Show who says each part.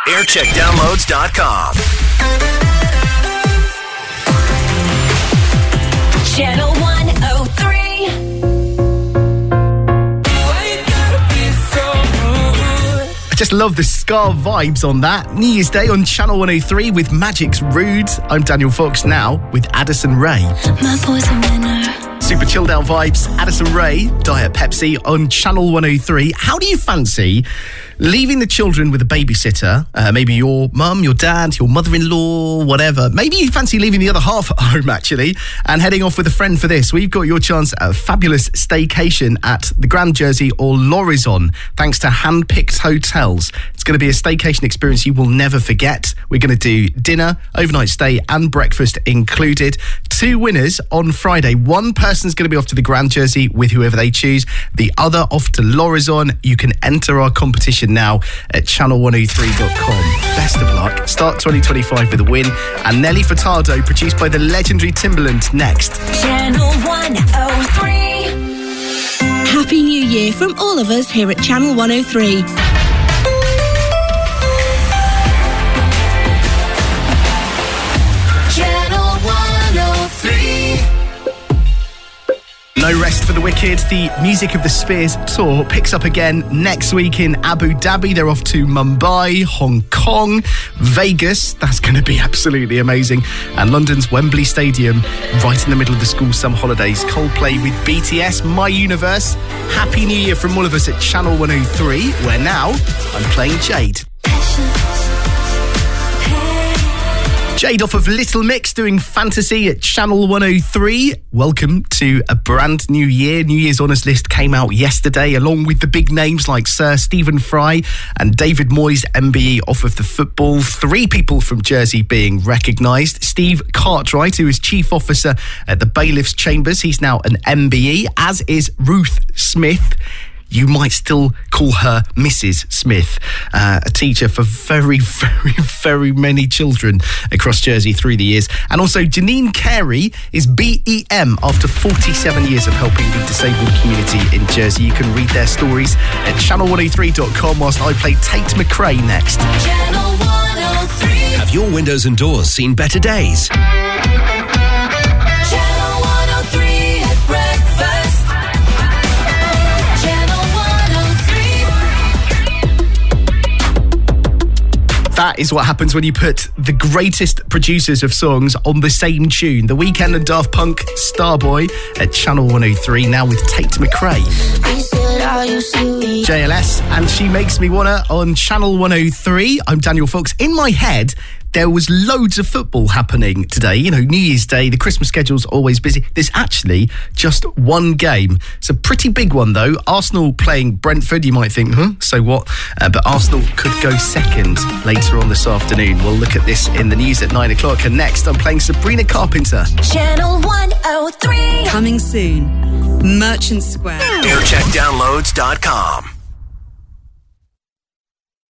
Speaker 1: Aircheckdownloads.com.
Speaker 2: Channel 103.
Speaker 3: I just love the ska vibes on that. New Year's Day on Channel 103 with Magic's Rude. I'm Daniel Fox now with Addison Rae.
Speaker 2: My boy's a winner.
Speaker 3: Super chilled out vibes. Addison Rae, Diet Pepsi on Channel 103. How do you fancy leaving the children with a babysitter? Maybe your mum, your dad, your mother-in-law, whatever. Maybe you fancy leaving the other half at home, actually, and heading off with a friend for this. We've got your chance at a fabulous staycation at the Grand Jersey or L'Horizon, thanks to Handpicked Hotels. It's going to be a staycation experience you will never forget. We're going to do dinner, overnight stay, and breakfast included. 2 winners on Friday. One person's going to be off to the Grand Jersey with whoever they choose. The other off to L'Horizon. You can enter our competition now at channel103.com. Best of luck. Start 2025 with a win. And Nelly Furtado, produced by the legendary Timbaland, next.
Speaker 2: Channel 103.
Speaker 4: Happy New Year from all of us here at Channel 103.
Speaker 2: Channel 103.
Speaker 3: No rest for the wicked. The Music of the Spheres tour picks up again next week in Abu Dhabi. They're off to Mumbai, Hong Kong, Vegas. That's going to be absolutely amazing. And London's Wembley Stadium, right in the middle of the school summer holidays. Coldplay with BTS, My Universe. Happy New Year from all of us at Channel 103, where now I'm playing Jade. Jade off of Little Mix doing Fantasy at Channel 103. Welcome to a brand new year. New Year's Honours list came out yesterday, along with the big names like Sir Stephen Fry and David Moyes, MBE, off of the football. 3 people from Jersey being recognised. Steve Cartwright, who is Chief Officer at the Bailiffs' Chambers. He's now an MBE, as is Ruth Smith. You might still call her Mrs. Smith, a teacher for very, very, very many children across Jersey through the years. And also Janine Carey is BEM after 47 years of helping the disabled community in Jersey. You can read their stories at channel103.com whilst I play Tate McRae next.
Speaker 2: Channel 103.
Speaker 1: Have your windows and doors seen better days?
Speaker 2: Channel 103 at breakfast. Channel 103.
Speaker 3: That is what happens when you put the greatest producers of songs on the same tune. The Weeknd and Daft Punk, Starboy at Channel 103, now with Tate McRae. JLS and She Makes Me Wanna on Channel 103. I'm Daniel Fox. In my head, there was loads of football happening today. You know, New Year's Day, the Christmas schedule's always busy. There's actually just one game. It's a pretty big one, though. Arsenal playing Brentford. You might think, so what? But Arsenal could go second later on this afternoon. We'll look at this in the news at 9 o'clock. And next, I'm playing Sabrina Carpenter.
Speaker 2: Channel 103.
Speaker 4: Coming soon, Merchant Square.
Speaker 1: Aircheckdownloads.com.